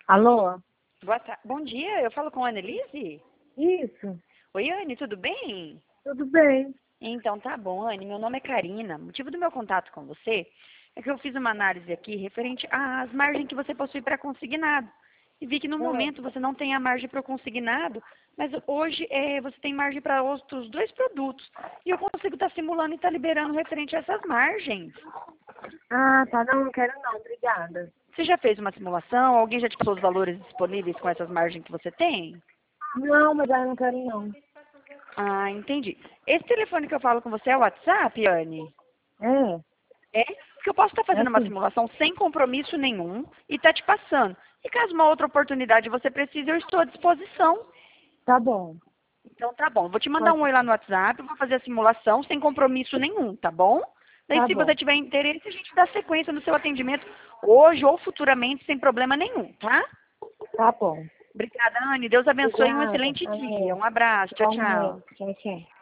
Alô? Bom dia, eu falo com a Annelise? Isso, Oi, Anne, tudo bem? tudo bem. Então, tá bom, Anne, meu nome é Karina. O motivo do meu contato com você é que eu fiz uma análise aqui referente às margens que você possui para consignado. E vi que no Ah, momento você não tem a margem para o consignado, mas hoje você tem margem para outros dois produtos. E eu consigo estar simulando e estar liberando referente a essas margens. tá, não quero não, obrigada. Você já fez uma simulação? Alguém já te passou os valores disponíveis com essas margens que você tem? Não, mas eu não quero não. Ah, entendi. Esse telefone que eu falo com você é o WhatsApp, Anne? É, É? Porque eu posso estar é fazendo uma sim. simulação sem compromisso nenhum e tá te passando. E caso uma outra oportunidade você precise, eu estou à disposição. Tá bom. Então tá bom. Eu vou te mandar um Pode- oi lá no WhatsApp, eu vou fazer a simulação sem compromisso nenhum, tá bom? Daí Tá se você bom, tiver interesse, a gente dá sequência no seu atendimento hoje ou futuramente sem problema nenhum, tá? tá bom. Obrigada, Anne. Deus abençoe e um Obrigada. excelente dia. Amém. Um abraço. Tchau, Igualmente. tchau. Tchau, tchau.